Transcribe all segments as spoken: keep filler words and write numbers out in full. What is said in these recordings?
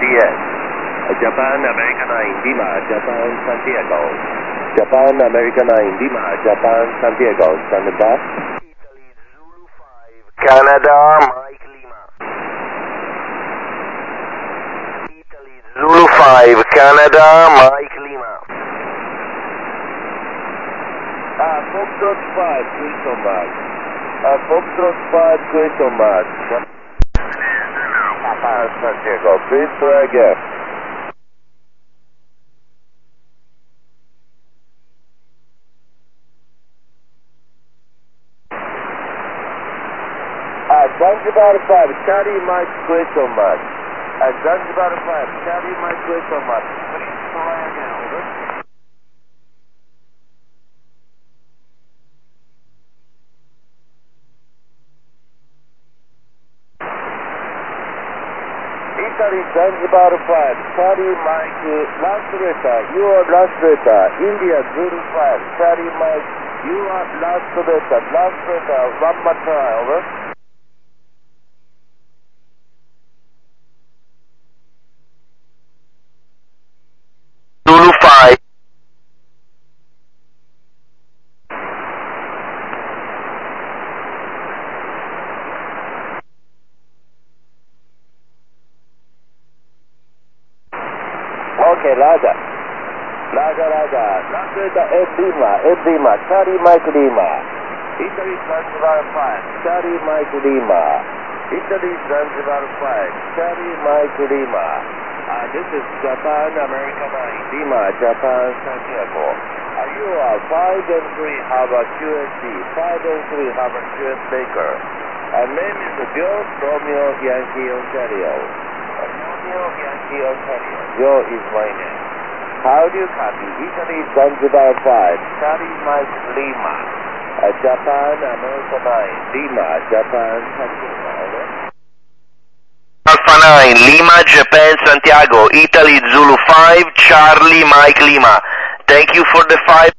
D S. Uh, Japan America nine Lima, Japan Santiago. Japan America nine Lima, Japan Santiago. Stand by. Italy Zulu five, Canada Mike Lima. Italy Zulu five, Canada Mike Lima. Uh, Foxtrot five, question mark. Uh, Foxtrot five, question mark. Japan Santiago, please try again. Uh, Zanzibar five, Charlie Mike question mark. Uh, Zanzibar five, Charlie Mike question mark. Please try again, over. Italy Zanzibar five, Charlie Mike, last letter, your last letter, India Zulu five, Charlie Mike, your last letter, last letter, one more try, over. Zulu five. Okay, Raja. Raja, Raja. Last letter, Ed Lima, Ed Lima, Charlie Mike Lima. Italy Zanzibar five, Charlie Mike Lima. Italy Zanzibar five, Charlie Mike Lima. Uh, this is Japan America nine Lima, Japan Santiago. Uh, you are five and three have a Q S D, five and three have a Q S Baker. Uh, name is Joe Romeo Yankee Ontario. Uh, Romeo Yankee Ontario. Joe is my name. How do you copy? Italy Zanzibar five, Charlie Mike Lima. Uh, Japan America nine Lima, Japan Santiago. Alpha nine, Lima, Japan, Santiago, Italy, Zulu five, Charlie, Mike, Lima. Thank you for the five.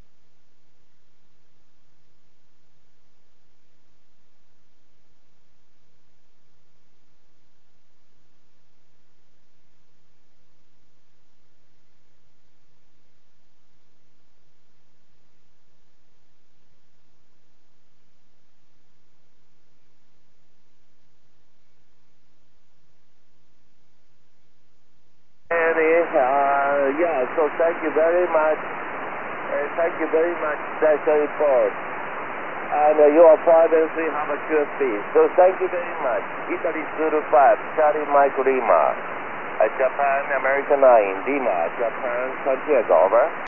And, uh, yeah, so thank you very much. Uh, thank you very much. That's the report. And uh, you are five and three have a Q S P. So thank you very much. Italy Zulu five, Charlie Mike Lima. Uh, Japan America nine, Lima, Japan Santiago, over.